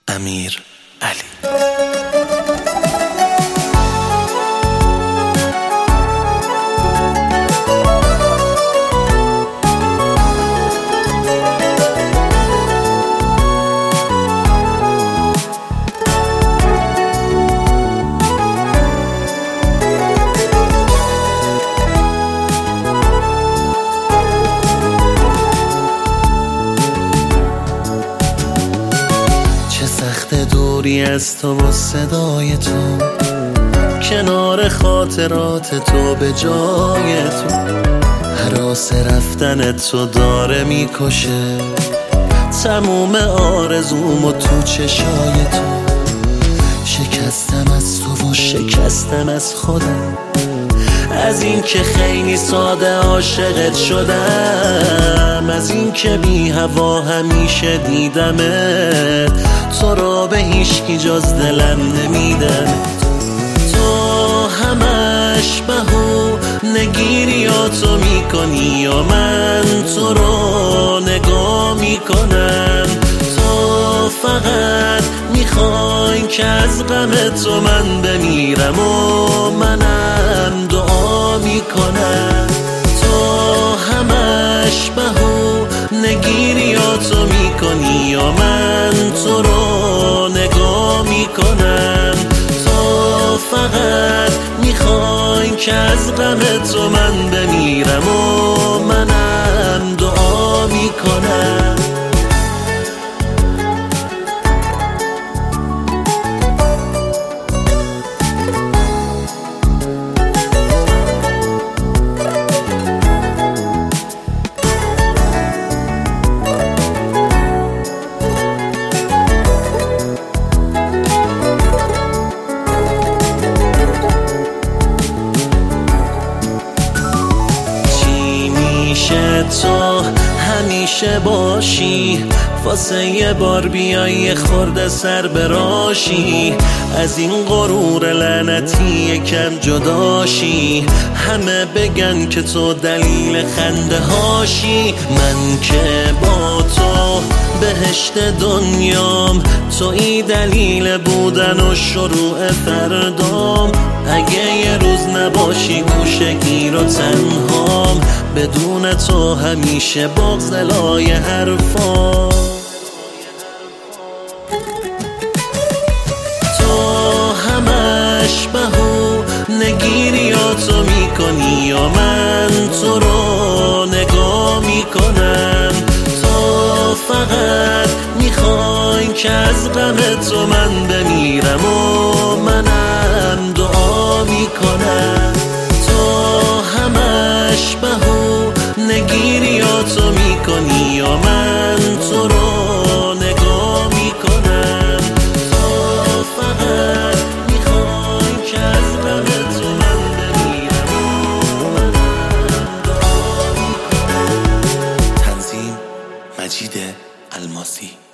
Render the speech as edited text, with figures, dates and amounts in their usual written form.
امیر علی. دوری از تو و صدای تو، کنار خاطرات تو به جای تو، هراس رفتن تو داره میکشه تموم آرزومو تو چشای تو. شکستم از تو و شکستم از خودم، از این که خیلی ساده عاشقت شدم، از این که بی هوا همیشه دیدمت، تو را به هیچکی جز دلم نمیدم. تو همش بهونگیریاتو میکنی یا من تو رو نگاه میکنم. تو فقط میخوای که از غم تو من بمیرم و منم دعا میکنم. تو همش بهونگیریاتو میکنی یا من تو رو نگاه میکنم. تو فقط میخوای که از غم تو من بمیرم و منم دعا میکنم. تو همیشه باشی، واسه یه بار بیای یه خورده سر براشی، از این غرور لعنتی یکم جداشی، همه بگن که تو دلیل خنده هاشی. من که با تو بهشت دنیام، تویی دلیل بودن و شروع فردام. اگه یه روز نباشی گوشگیر و تنهام، بدون تو همیشه بغض لای حرفام. تو همش بهونگیریاتو میکنی یا من تو رو نگاه میکنم. تو فقط میخوای که از غم تو من بمیرم و منم دعا میکنم. تو همش بهونگیریاتو میکنی یا من تو رو نگاه میکنم. تو فقط میخوای که از غم تو من بمیرم و منم دعا میکنم. تنظیم مجید الماسی.